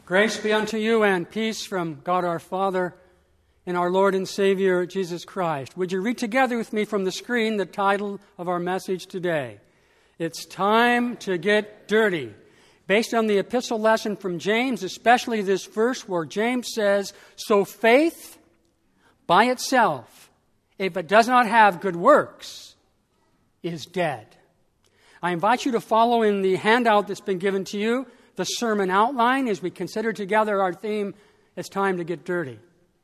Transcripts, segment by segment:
Grace be unto you and peace from God our Father and our Lord and Savior, Jesus Christ. Would you read together with me from the screen the title of our message today? It's Time to Get Dirty. Based on the epistle lesson from James, especially this verse where James says, "So faith by itself, if it does not have good works, is dead." I invite you to follow in the handout that's been given to you the sermon outline as we consider together our theme, It's Time to Get Dirty.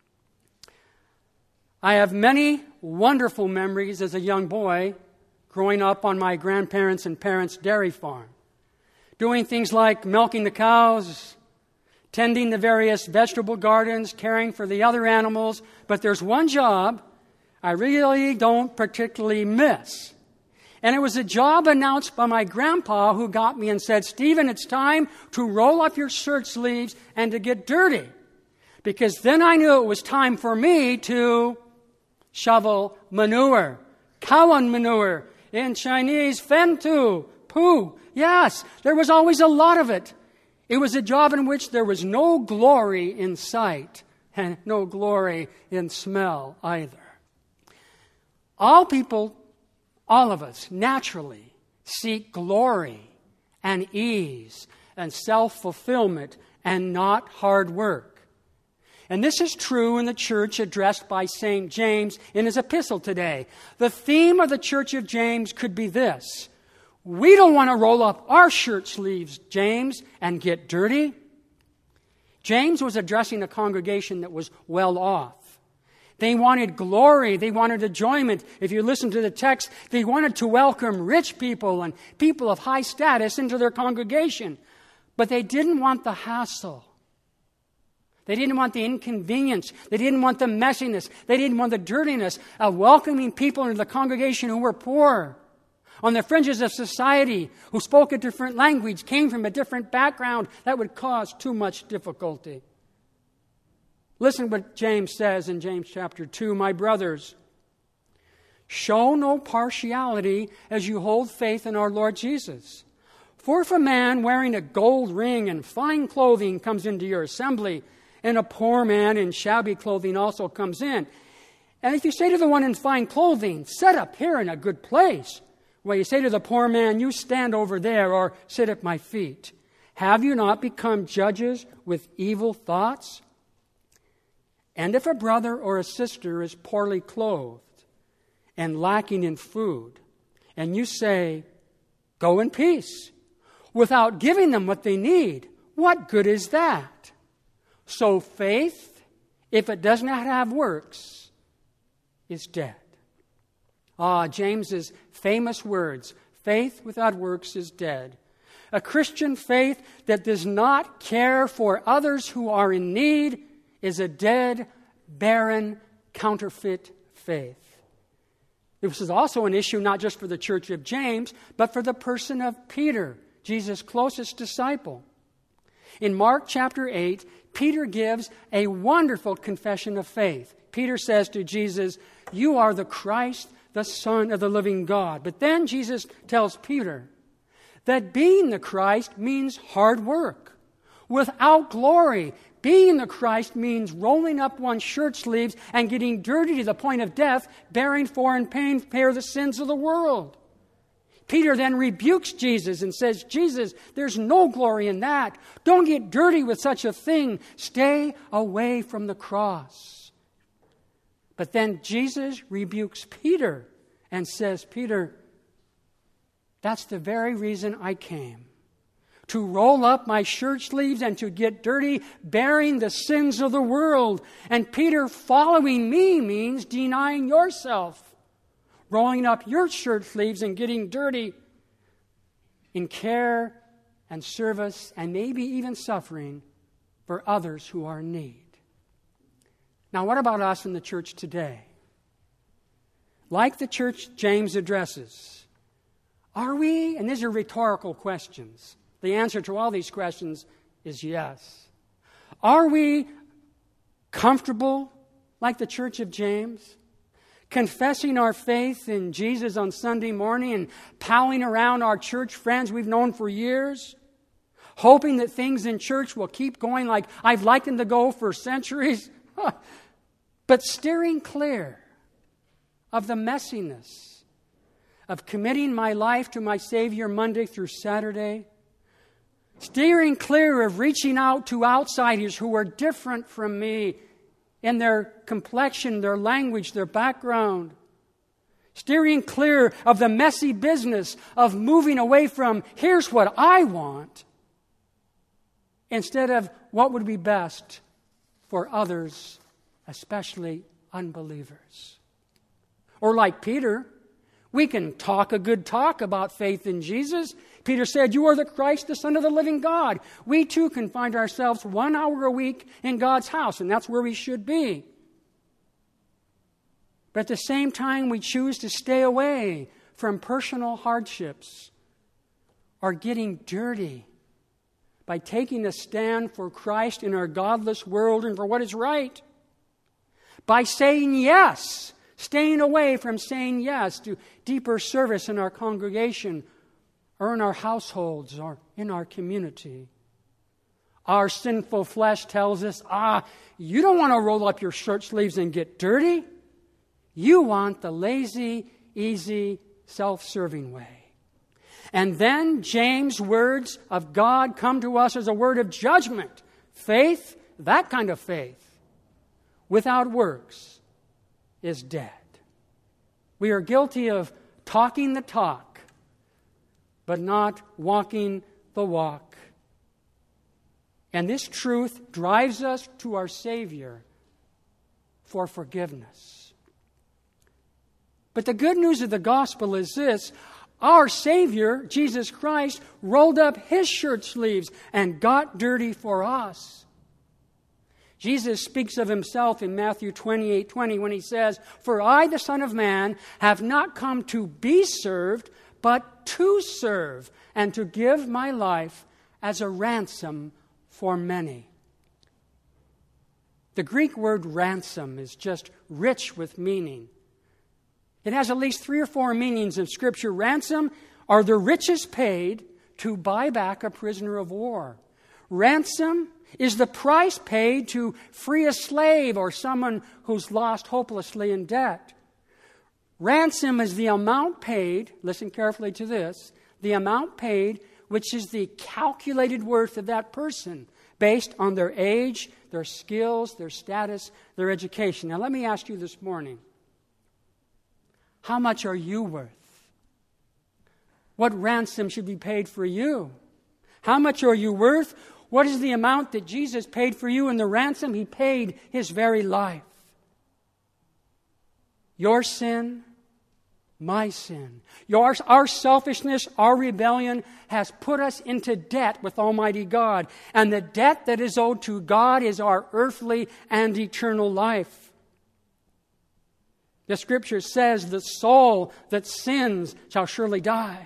I have many wonderful memories as a young boy growing up on my grandparents' and parents' dairy farm, doing things like milking the cows, tending the various vegetable gardens, caring for the other animals. But there's one job I really don't particularly miss. And it was a job announced by my grandpa who got me and said, "Stephen, it's time to roll up your shirt sleeves and to get dirty." Because then I knew it was time for me to shovel manure, cow manure, in Chinese, fen tu, poo. Yes, there was always a lot of it. It was a job in which there was no glory in sight and no glory in smell either. All of us naturally seek glory and ease and self-fulfillment and not hard work. And this is true in the church addressed by St. James in his epistle today. The theme of the Church of James could be this: we don't want to roll up our shirt sleeves, James, and get dirty. James was addressing a congregation that was well off. They wanted glory. They wanted enjoyment. If you listen to the text, they wanted to welcome rich people and people of high status into their congregation. But they didn't want the hassle. They didn't want the inconvenience. They didn't want the messiness. They didn't want the dirtiness of welcoming people into the congregation who were poor, on the fringes of society, who spoke a different language, came from a different background. That would cause too much difficulty. Listen what James says in James chapter 2. "My brothers, show no partiality as you hold faith in our Lord Jesus. For if a man wearing a gold ring and fine clothing comes into your assembly, and a poor man in shabby clothing also comes in, and if you say to the one in fine clothing, 'Set up here in a good place,' well, you say to the poor man, 'You stand over there,' or 'Sit at my feet,' have you not become judges with evil thoughts? And if a brother or a sister is poorly clothed and lacking in food, and you say, 'Go in peace,' without giving them what they need, what good is that? So faith, if it does not have works, is dead." James's famous words, faith without works is dead. A Christian faith that does not care for others who are in need is a dead, barren, counterfeit faith. This is also an issue not just for the Church of James, but for the person of Peter, Jesus' closest disciple. In Mark chapter 8, Peter gives a wonderful confession of faith. Peter says to Jesus, "You are the Christ, the Son of the living God." But then Jesus tells Peter that being the Christ means hard work, without glory. Being the Christ means rolling up one's shirt sleeves and getting dirty to the point of death, bearing foreign pain, bear the sins of the world. Peter then rebukes Jesus and says, "Jesus, there's no glory in that. Don't get dirty with such a thing. Stay away from the cross." But then Jesus rebukes Peter and says, "Peter, that's the very reason I came. To roll up my shirt sleeves and to get dirty, bearing the sins of the world." And Peter, following me means denying yourself, rolling up your shirt sleeves and getting dirty in care and service and maybe even suffering for others who are in need. Now, what about us in the church today? Like the church James addresses, are we, and these are rhetorical questions, the answer to all these questions is yes. Are we comfortable like the Church of James? Confessing our faith in Jesus on Sunday morning and palling around our church friends we've known for years? hoping that things in church will keep going like I've liked them to go for centuries, but steering clear of the messiness of committing my life to my Savior Monday through Saturday, steering clear of reaching out to outsiders who are different from me in their complexion, their language, their background, steering clear of the messy business of moving away from here's what I want instead of what would be best for others, especially unbelievers. Or like Peter, we can talk a good talk about faith in Jesus. Peter said, "You are the Christ, the Son of the living God." We too can find ourselves 1 hour a week in God's house, and that's where we should be. But at the same time, we choose to stay away from personal hardships or getting dirty by taking a stand for Christ in our godless world and for what is right. By saying yes, staying away from saying yes to deeper service in our congregation or in our households or in our community. Our sinful flesh tells us, you don't want to roll up your shirt sleeves and get dirty. You want the lazy, easy, self-serving way. And then James' words of God come to us as a word of judgment. Faith, that kind of faith, without works, is dead. We are guilty of talking the talk, but not walking the walk. And this truth drives us to our Savior for forgiveness. But the good news of the gospel is this: our Savior, Jesus Christ, rolled up His shirt sleeves and got dirty for us. Jesus speaks of Himself in Matthew 28:20 when He says, "For I, the Son of Man, have not come to be served, but to serve, and to give my life as a ransom for many." The Greek word ransom is just rich with meaning. It has at least 3 or 4 meanings in Scripture. Ransom are the riches paid to buy back a prisoner of war. Ransom is the price paid to free a slave or someone who's lost hopelessly in debt. Ransom is the amount paid, listen carefully to this, the amount paid which is the calculated worth of that person based on their age, their skills, their status, their education. Now let me ask you this morning, how much are you worth? What ransom should be paid for you? How much are you worth? What is the amount that Jesus paid for you in the ransom? He paid His very life. Your sin, my sin, our selfishness, our rebellion has put us into debt with Almighty God. And the debt that is owed to God is our earthly and eternal life. The Scripture says, "The soul that sins shall surely die."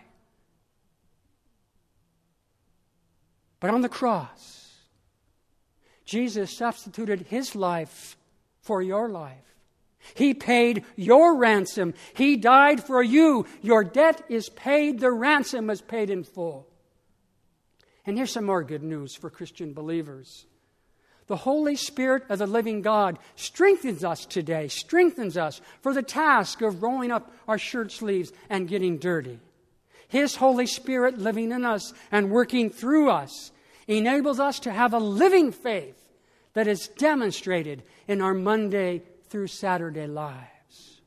But on the cross, Jesus substituted His life for your life. He paid your ransom. He died for you. Your debt is paid. The ransom is paid in full. And here's some more good news for Christian believers. The Holy Spirit of the living God strengthens us today, strengthens us for the task of rolling up our shirt sleeves and getting dirty. His Holy Spirit living in us and working through us enables us to have a living faith that is demonstrated in our Monday through Saturday lives.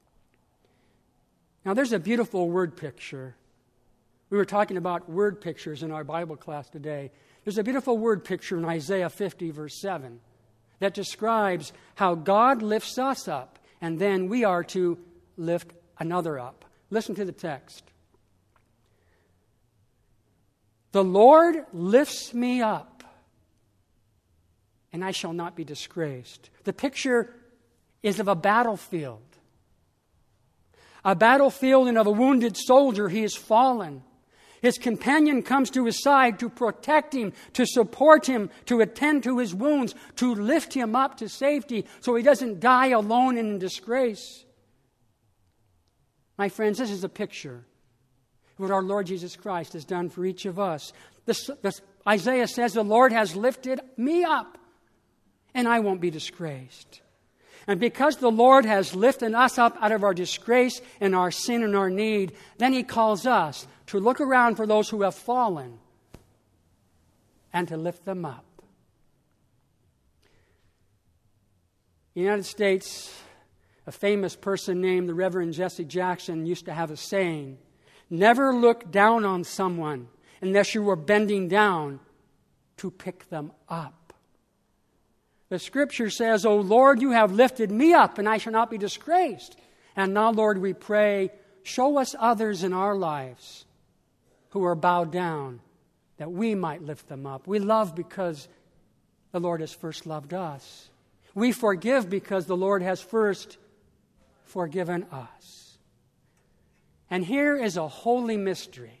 Now, there's a beautiful word picture. We were talking about word pictures in our Bible class today. There's a beautiful word picture in Isaiah 50, verse 7, that describes how God lifts us up, and then we are to lift another up. Listen to the text. "The Lord lifts me up, and I shall not be disgraced." The picture is of a battlefield. A battlefield and of a wounded soldier. He has fallen. His companion comes to his side to protect him, to support him, to attend to his wounds, to lift him up to safety so he doesn't die alone and in disgrace. My friends, this is a picture of what our Lord Jesus Christ has done for each of us. Isaiah says, the Lord has lifted me up, and I won't be disgraced. And because the Lord has lifted us up out of our disgrace and our sin and our need, then He calls us to look around for those who have fallen and to lift them up. In the United States, a famous person named the Reverend Jesse Jackson used to have a saying, never look down on someone unless you were bending down to pick them up. The Scripture says, O Lord, you have lifted me up, and I shall not be disgraced. And now, Lord, we pray, show us others in our lives who are bowed down, that we might lift them up. We love because the Lord has first loved us. We forgive because the Lord has first forgiven us. And here is a holy mystery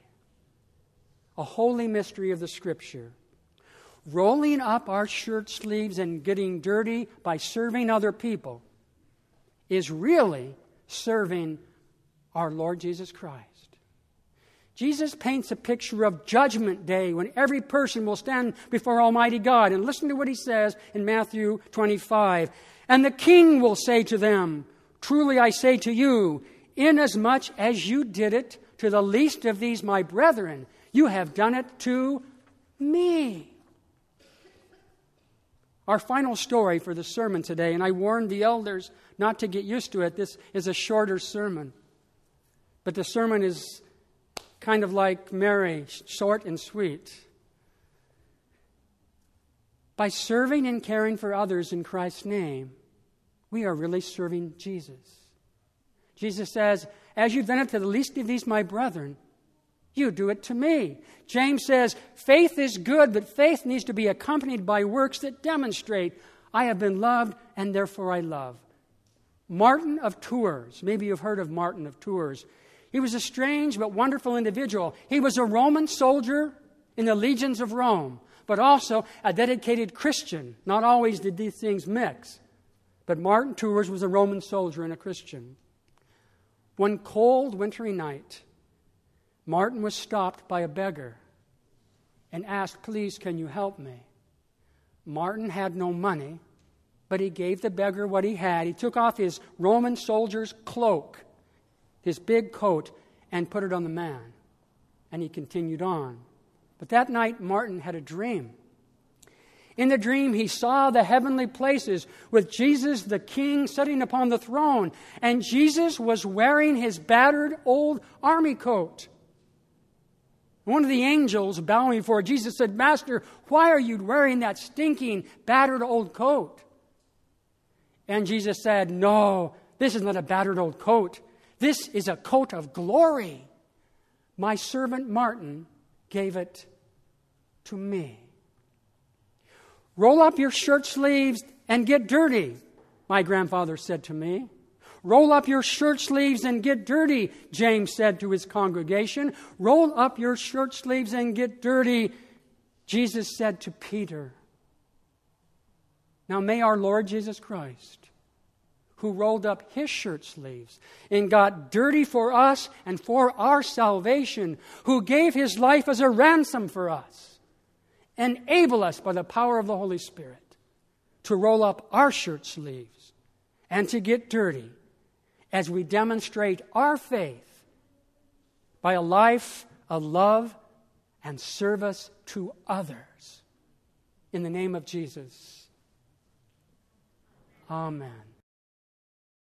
of the Scripture. Rolling up our shirt sleeves and getting dirty by serving other people is really serving our Lord Jesus Christ. Jesus paints a picture of Judgment Day when every person will stand before Almighty God. And listen to what He says in Matthew 25. And the King will say to them, truly I say to you, inasmuch as you did it to the least of these my brethren, you have done it to me. Our final story for the sermon today, and I warned the elders not to get used to it. This is a shorter sermon. But the sermon is kind of like Mary, short and sweet. By serving and caring for others in Christ's name, we are really serving Jesus. Jesus says, as you've done it to the least of these my brethren, you do it to me. James says, faith is good, but faith needs to be accompanied by works that demonstrate I have been loved and therefore I love. Martin of Tours. Maybe you've heard of Martin of Tours. He was a strange but wonderful individual. He was a Roman soldier in the legions of Rome, but also a dedicated Christian. Not always did these things mix. But Martin Tours was a Roman soldier and a Christian. One cold, wintry night, Martin was stopped by a beggar and asked, please, can you help me? Martin had no money, but he gave the beggar what he had. He took off his Roman soldier's cloak, his big coat, and put it on the man. And he continued on. But that night, Martin had a dream. In the dream, he saw the heavenly places with Jesus the King sitting upon the throne. And Jesus was wearing his battered old army coat. One of the angels bowing before Jesus said, Master, why are you wearing that stinking, battered old coat? And Jesus said, no, this is not a battered old coat. This is a coat of glory. My servant Martin gave it to me. Roll up your shirt sleeves and get dirty, my grandfather said to me. Roll up your shirt sleeves and get dirty, James said to his congregation. Roll up your shirt sleeves and get dirty, Jesus said to Peter. Now may our Lord Jesus Christ, who rolled up his shirt sleeves and got dirty for us and for our salvation, who gave his life as a ransom for us, enable us by the power of the Holy Spirit to roll up our shirt sleeves and to get dirty as we demonstrate our faith by a life of love and service to others. In the name of Jesus. Amen.